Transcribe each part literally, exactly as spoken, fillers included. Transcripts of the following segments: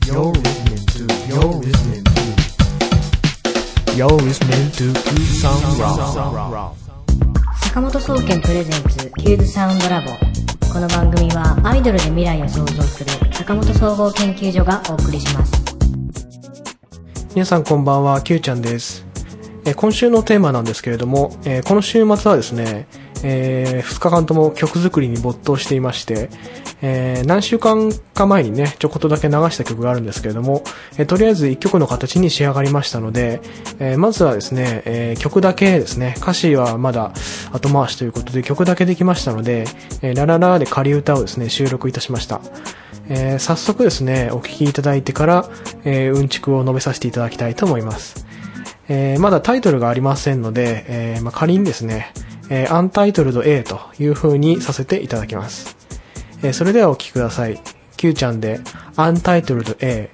You're listening to, you're listening to, you're listening to Q Sound Raw. 坂本総研プレゼンツキューズサウンドラボ。この番組はアイドルで未来を創造する坂本総合研究所がお送りします。 皆さんこんばんは、Q ちゃんです。え今週のテーマなんですけれども、えこの週末はですね、えー、ふつかかんとも曲作りに没頭していまして、えー、何週間か前にねちょこっとだけ流した曲があるんですけれども、えー、とりあえずいっきょくの形に仕上がりましたので、えー、まずはですね、えー、曲だけですね、歌詞はまだ後回しということで曲だけできましたので、えー、ラララで仮歌をですね収録いたしました。えー、早速ですねお聴きいただいてから、えー、うんちくを述べさせていただきたいと思います。えー、まだタイトルがありませんので、えーまあ、仮にですねえー、アンタイトルド A という風にさせていただきます。えー、それではお聴きください。Q ちゃんでアンタイトルド A。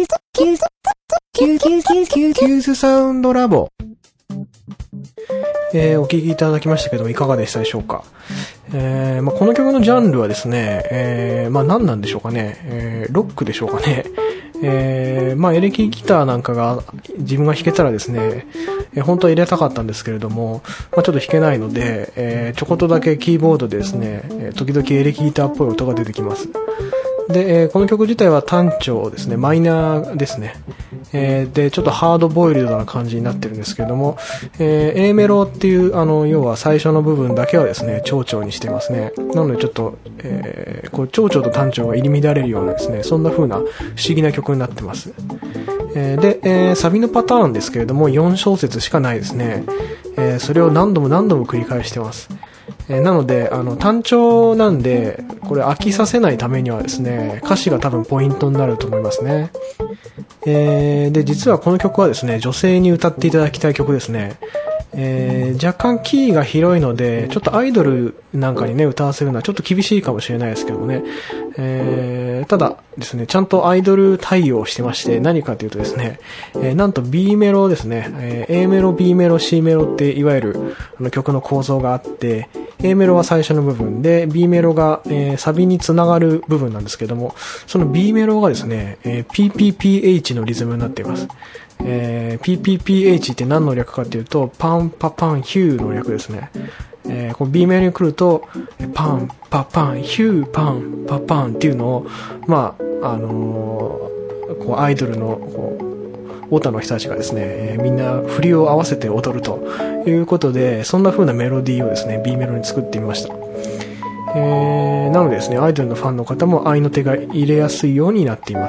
キューズサウンドラボ。 えー、お聴きいただきましたけどもいかがでしたでしょうか。えーまあ、この曲のジャンルはですね、えー、まあ何なんでしょうかね、えー、ロックでしょうかね。えー、まあエレキギターなんかが自分が弾けたらですね、えー、本当は入れたかったんですけれども、まあ、ちょっと弾けないので、えー、ちょこっとだけキーボードでですね、えー、時々エレキギターっぽい音が出てきます。で、えー、この曲自体は単調ですね、マイナーですね。えー、で、ちょっとハードボイルドな感じになってるんですけれども、えー、A メロっていう、あの、要は最初の部分だけはですね、長調にしてますね。なのでちょっと、えー、こう、長調と単調が入り乱れるようなですね、そんな風な不思議な曲になってます。えー、で、えー、サビのパターンですけれども、よん小節しかないですね。えー、それを何度も何度も繰り返してます。えー、なので、あの、単調なんで、これ飽きさせないためにはですね、歌詞が多分ポイントになると思いますね。えー、で、実はこの曲はですね、女性に歌っていただきたい曲ですね。えー、若干キーが広いので、ちょっとアイドルなんかにね、歌わせるのはちょっと厳しいかもしれないですけどもね。えー、ただですね、ちゃんとアイドル対応してまして、何かというとですね、えー、なんと B メロですね、えー、A メロ、B メロ、C メロっていわゆるあの曲の構造があって、A メロは最初の部分で、B メロが、えー、サビにつながる部分なんですけども、その B メロがですね、えー、ピーピーピーエイチ のリズムになっています。えー、ピーピーピーエイチ って何の略かというと、パンパパンヒューの略ですね。えー、この B メロに来ると、パンパパンヒューパンパパンっていうのを、まあ、あのー、こうアイドルの、こう、オタの人たちがですね、えー、みんな振りを合わせて踊るということで、そんな風なメロディーをですね、B メロに作ってみました。えー、なのでですね、アイドルのファンの方も合いの手が入れやすいようになっています。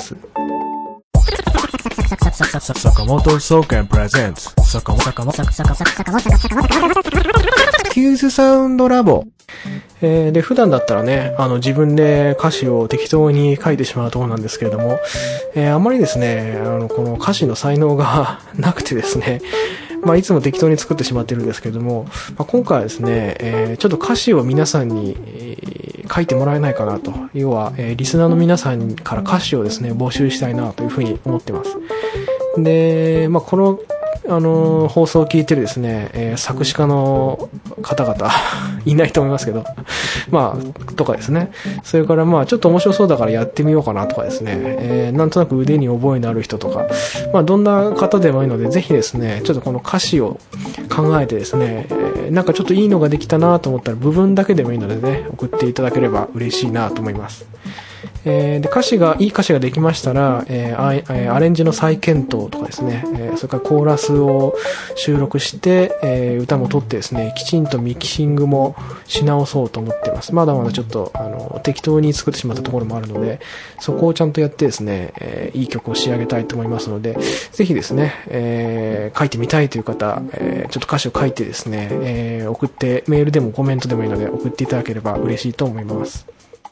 坂本総研プレゼンツ坂本坂本坂本坂本キューズサウンドラボ。えー、で、普段だったらね、あの、自分で歌詞を適当に書いてしまうところなんですけれども、えー、あまりですね、あの、この歌詞の才能がなくてですね、まあ、いつも適当に作ってしまってるんですけれども、まあ、今回はですね、えー、ちょっと歌詞を皆さんに、えー、書いてもらえないかなと。要は、えー、リスナーの皆さんから歌詞をですね、募集したいなというふうに思ってます。で、まあ、この、あのー、放送を聞いてるですね、えー、作詞家の方々、いないと思いますけど、まあ、とかですね。それからまあ、ちょっと面白そうだからやってみようかなとかですね、えー、なんとなく腕に覚えのある人とか、まあ、どんな方でもいいので、ぜひですね、ちょっとこの歌詞を考えてですね、えー、なんかちょっといいのができたなと思ったら、部分だけでもいいのでね、送っていただければ嬉しいなと思います。えー、で歌詞がいい歌詞ができましたら、えー、アレンジの再検討とかですね、えー、それからコーラスを収録して、えー、歌も取ってですね、きちんとミキシングもし直そうと思ってます。まだまだちょっとあの適当に作ってしまったところもあるので、そこをちゃんとやってですね、えー、いい曲を仕上げたいと思いますので、ぜひですね、えー、書いてみたいという方、えー、ちょっと歌詞を書いてですね、えー、送ってメールでもコメントでもいいので送っていただければ嬉しいと思います。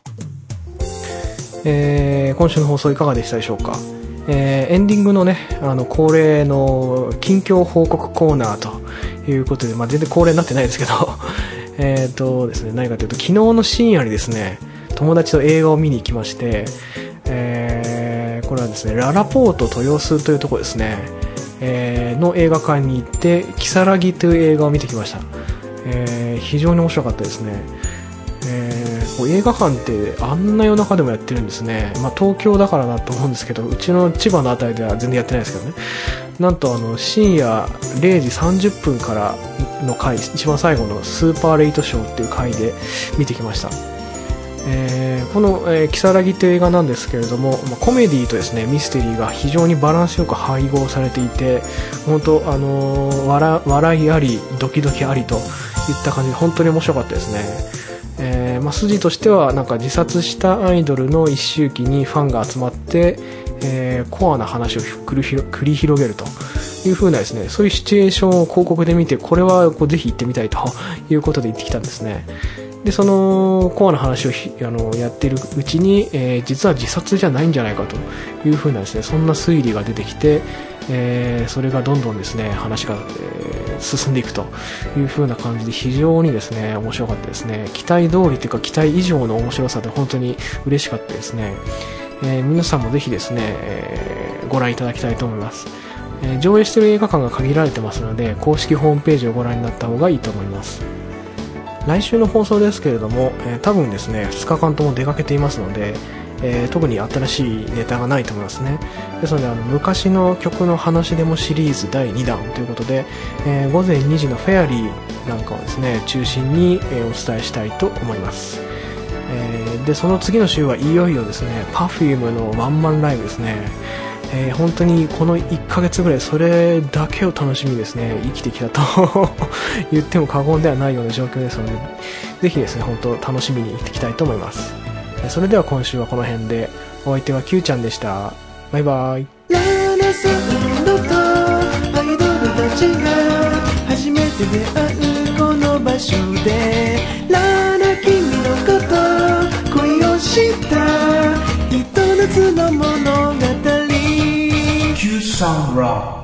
えー、今週の放送いかがでしたでしょうか。えー、エンディングのね、あの恒例の近況報告コーナーということで、まあ、全然恒例になってないですけどえっとですね、何かというと昨日の深夜にですね、友達と映画を見に行きまして、えー、これはですね、ララポート豊洲というところですね、えー、の映画館に行ってキサラギという映画を見てきました。えー、非常に面白かったですね。えー、こう映画館ってあんな夜中でもやってるんですね。まあ、東京だからだと思うんですけど、うちの千葉のあたりでは全然やってないですけどね。なんとあの深夜れいじさんじゅっぷんからの回、一番最後のスーパーレイトショーっていう回で見てきました。えー、この、えー、キサラギという映画なんですけれども、まあ、コメディとですね、ミステリーが非常にバランスよく配合されていて、本当あのー、笑、笑いありドキドキありといった感じで本当に面白かったですね。えーまあ、筋としてはなんか自殺したアイドルの一周期にファンが集まって、えー、コアな話を繰り広、繰り広げるという風なですね、そういうシチュエーションを広告で見て、これはこうぜひ行ってみたいということで行ってきたんですね。でそのコアな話をあのやっているうちに、えー、実は自殺じゃないんじゃないかという風なですね、そんな推理が出てきて、えー、それがどんどんですね話が、えー、進んでいくという風な感じで非常にですね面白かったですね。期待通りというか期待以上の面白さで本当に嬉しかったですね。えー、皆さんもぜひですね、えー、ご覧いただきたいと思います。 えー、上映している映画館が限られてますので、公式ホームページをご覧になった方がいいと思います。来週の放送ですけれども、えー、多分ですねふつかかんとも出かけていますので、えー、特に新しいネタがないと思いますね。ですのであの昔の曲の話でもシリーズだいにだんということで、えー、ごぜんにじのフェアリーなんかをですね中心に、えー、お伝えしたいと思います。えー、でその次の週はいよいよですね パフューム のワンマンライブですね。えー、本当にこのいっかげつぐらいそれだけを楽しみにですね生きてきたと言っても過言ではないような状況ですので、ぜひですね本当楽しみに生きていきたいと思います。それでは今週はこの辺で、お相手は Q ちゃんでした。バイバイ。ララサンドとアイドルたちが初めて出会うこの場所で、ララ君のこと恋をしたひと夏の物語 Q さんラ